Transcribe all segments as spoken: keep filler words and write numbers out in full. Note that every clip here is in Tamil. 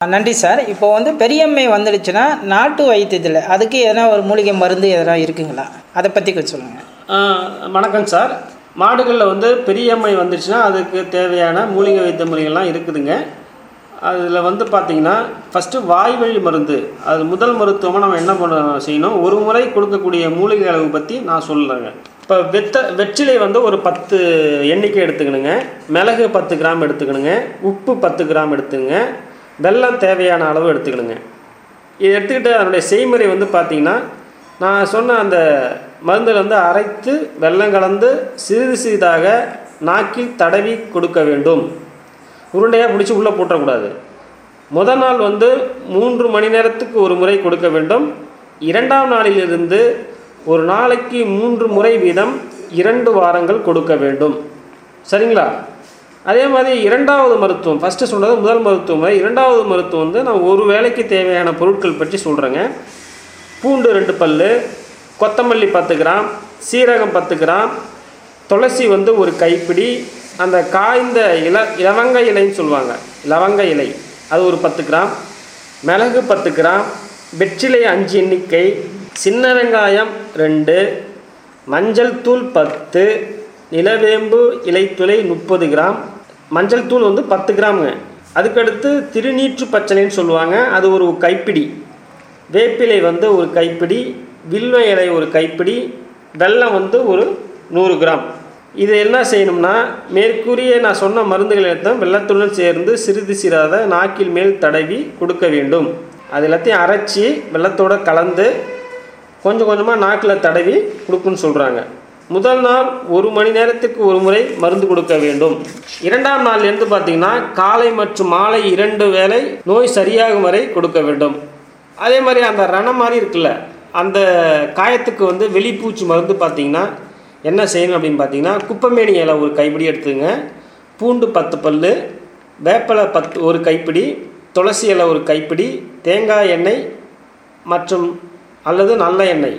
நன்றி சார். இப்போ வந்து பெரியம்மை வந்துடுச்சுன்னா நாட்டு வைத்தியத்தில் அதுக்கு எதனா ஒரு மூலிகை மருந்து எதனா இருக்குங்களா? அதை பற்றி கொஞ்சம் சொல்லுங்கள். வணக்கம் சார். மாடுகளில் வந்து பெரியம்மை வந்துடுச்சுன்னா அதுக்கு தேவையான மூலிகை வைத்திய முறைகள்லாம் இருக்குதுங்க. அதில் வந்து பார்த்திங்கன்னா ஃபஸ்ட்டு வாய்வழி மருந்து, அது முதல் மருத்துவமாக நம்ம என்ன பண்ண செய்யணும், ஒரு முறை கொடுக்கக்கூடிய மூலிகை அளவு பற்றி நான் சொல்லுறேங்க. இப்போ வெத்த வெற்றிலை வந்து ஒரு பத்து எண்ணிக்கை எடுத்துக்கணுங்க, மிளகு பத்து கிராம் எடுத்துக்கணுங்க, உப்பு பத்து கிராம் எடுத்துங்க, வெல்லம் தேவையான அளவு எடுத்துக்கணுங்க. இது எடுத்துக்கிட்டு அதனுடைய செய்முறை வந்து பார்த்திங்கன்னா நான் சொன்ன அந்த மருந்தில் வந்து அரைத்து வெல்லம் கலந்து சிறிது சிறிதாக நாக்கில் தடவி கொடுக்க வேண்டும். உருண்டையாக பிடிச்சி உள்ளே போட்டக்கூடாது. முதல் நாள் வந்து மூன்று மணி நேரத்துக்கு ஒரு முறை கொடுக்க வேண்டும். இரண்டாம் நாளிலிருந்து ஒரு நாளைக்கு மூன்று முறை வீதம் இரண்டு வாரங்கள் கொடுக்க வேண்டும். சரிங்களா? அதே மாதிரி இரண்டாவது மருத்துவம், ஃபஸ்ட்டு சொன்னது முதல் மருத்துவ முறை. இரண்டாவது மருத்துவம் வந்து நான் ஒரு வேளைக்கு தேவையான பொருட்கள் பற்றி சொல்கிறேங்க. பூண்டு ரெண்டு பல், கொத்தமல்லி பத்து கிராம், சீரகம் பத்து கிராம், துளசி வந்து ஒரு கைப்பிடி, அந்த காய்ந்த இல லவங்க இலைன்னு சொல்லுவாங்க, லவங்க இலை அது ஒரு பத்து கிராம், மிளகு பத்து கிராம், வெற்றிலை அஞ்சு எண்ணிக்கை, சின்ன வெங்காயம் ரெண்டு, மஞ்சள் தூள் பத்து, நிலவேம்பு இலைத்துளை முப்பது கிராம், மஞ்சள் தூள் வந்து பத்து கிராமுங்க. அதுக்கடுத்து திருநீற்று பச்சனைன்னு சொல்லுவாங்க, அது ஒரு கைப்பிடி, வேப்பிலை வந்து ஒரு கைப்பிடி, வில்வ இலை ஒரு கைப்பிடி, வெல்லம் வந்து ஒரு நூறு கிராம். இது என்ன செய்யணும்னா மேற்கூறிய நான் சொன்ன மருந்துகள் எடுத்தால் வெள்ளத்துடன் சேர்ந்து சிறிது சிறாத நாக்கில் மேல் தடவி கொடுக்க வேண்டும். அது எல்லாத்தையும் அரைச்சி வெள்ளத்தோடு கலந்து கொஞ்சம் கொஞ்சமாக நாக்கில் தடவி கொடுக்குன்னு சொல்கிறாங்க. முதல் நாள் ஒரு மணி நேரத்துக்கு ஒரு முறை மருந்து கொடுக்க வேண்டும். இரண்டாம் நாள் இருந்து பார்த்திங்கன்னா காலை மற்றும் மாலை இரண்டு வேளை நோய் சரியாகும் வரை கொடுக்க வேண்டும். அதே மாதிரி அந்த ரணம் மாதிரி இருக்குல்ல, அந்த காயத்துக்கு வந்து வெளிப்பூச்சி மருந்து பார்த்திங்கன்னா என்ன செய்யணும் அப்படின்னு பார்த்தீங்கன்னா குப்பைமேனி இலை ஒரு கைப்பிடி எடுத்துங்க, பூண்டு பத்து பல், வேப்பலை பத்து ஒரு கைப்பிடி, துளசி இலை ஒரு கைப்பிடி, தேங்காய் எண்ணெய் மற்றும் அல்லது நல்ல எண்ணெய்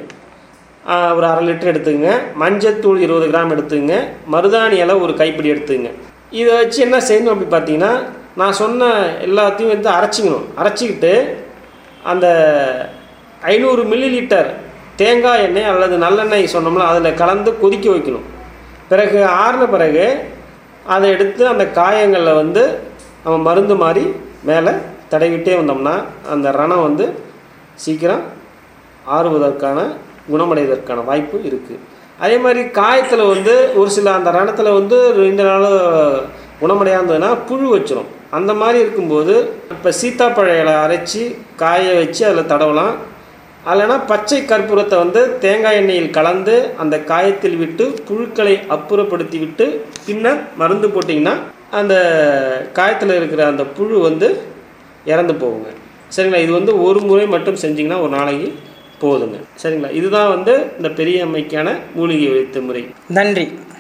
ஒரு அரை லிட்டர் எடுத்துங்க, மஞ்சத்தூள் இருபது கிராம் எடுத்துங்க, மருதாணி இலை ஒரு கைப்பிடி எடுத்துங்க. இதை வச்சு என்ன செய்யணும் அப்படி பார்த்தீங்கன்னா நான் சொன்ன எல்லாத்தையும் வந்து அரைச்சிக்கணும். அரைச்சிக்கிட்டு அந்த ஐநூறு மில்லி லிட்டர் தேங்காய் எண்ணெய் அல்லது நல்லெண்ணெய் சொன்னோம்னா அதில் கலந்து கொதிக்க வைக்கணும். பிறகு ஆறின பிறகு அதை எடுத்து அந்த காயங்களில் வந்து நம்ம மருந்து மாதிரி மேலே தடவிட்டே வந்தோம்னா அந்த ரணம் வந்து சீக்கிரம் ஆறுவதற்கான குணமடைவதற்கான வாய்ப்பு இருக்குது. அதே மாதிரி காயத்தில் வந்து ஒரு சில அந்த ரணத்தில் வந்து ரெண்டு நாள் குணமடையாந்ததுன்னா புழு வச்சிடும். அந்த மாதிரி இருக்கும்போது இப்போ சீத்தாப்பழ இலை அரைச்சி காய வச்சு அதில் தடவலாம். இல்லைனா பச்சை கற்பூரத்தை வந்து தேங்காய் எண்ணெயில் கலந்து அந்த காயத்தில் விட்டு புழுக்களை அப்புறப்படுத்தி விட்டு பின்னர் மருந்து போட்டிங்கன்னா அந்த காயத்தில் இருக்கிற அந்த புழு வந்து இறந்து போகுங்க. சரிங்களா? இது வந்து ஒரு முறை மட்டும் செஞ்சிங்கன்னா ஒரு நாளைக்கு போதுங்க. சரிங்களா? இதுதான் வந்து இந்த பெரியம்மைக்கான மூலிகை வைத்திய முறை. நன்றி.